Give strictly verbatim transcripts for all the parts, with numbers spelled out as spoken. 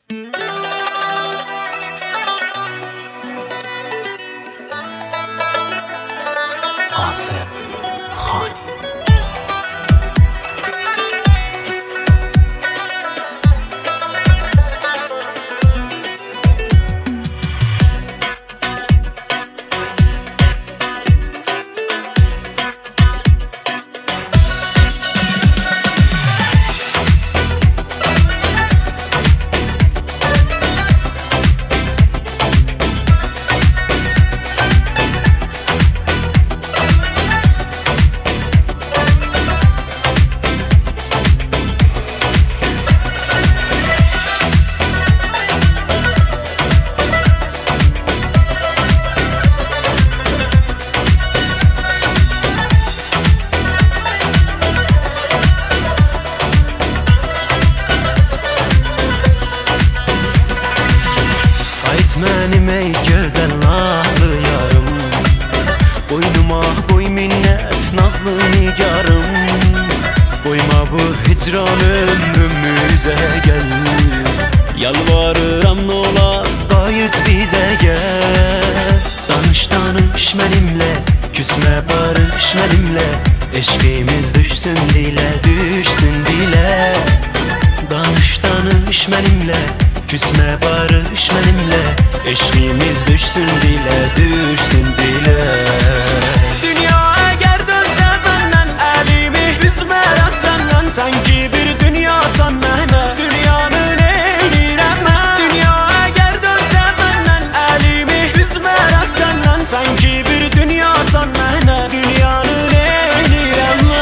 Qasem Xani. Mənim ey gözəl nazlı yarım, boynuma qoy minnət nazlı nigarım. Qoyma bu hicran ömrümüzə gəl, yalvarıram nolar qayıt bizə gəl. Danış danış mənimlə, küsmə barış mənimlə, eşqimiz düşsün dilə, düşsün dilə. Danış danış mənimlə, küsmə barış mənimlə, eşqimiz düşsün dilə, düşsün dilə. Dünya əgər dönsə məndən, əlimi üzmərəm səndən. Sən ki bir dünyasan mənə, dünyanı neyləyirəm mən. Dünya əgər dönsə məndən, əlimi üzmərəm səndən. Sən ki bir dünyasan mənə, dünyanı neyləyirəm mən.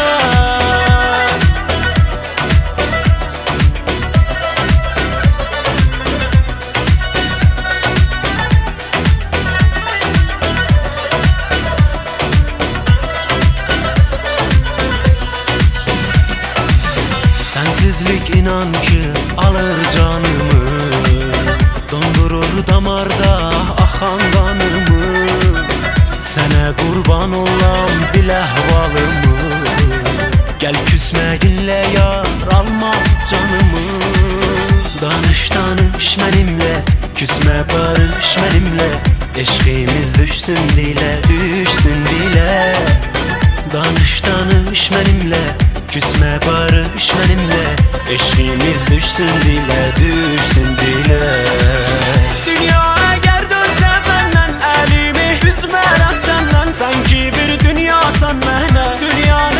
Sensizlik inan ki alır canımı, dondurur damarda axan qanımı. Sənə qurban olam bil əhvalımı, gəl küsməyinlə yar alma canımı. Danış danış mənimlə, küsmə barış mənimlə, eşqimiz düşsün dilə, düşsün dilə. Danış danış mənimlə, küsmə barış mənimlə, eşqimiz düşsün dilə, düşsün dilə. Dünya əgər dönsə məndən, əlimi üzmərəm səndən. Sən ki bir dünyasan mənə, dünyanı